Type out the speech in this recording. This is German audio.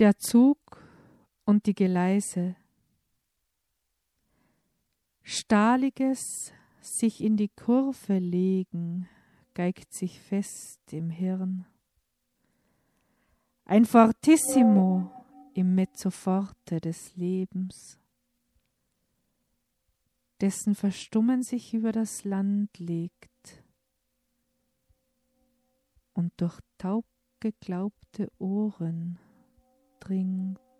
Der Zug und die Geleise. Stahliges sich in die Kurve legen, geigt sich fest im Hirn. Ein Fortissimo im Mezzoforte des Lebens, dessen Verstummen sich über das Land legt und durch taub geglaubte Ohren dringt.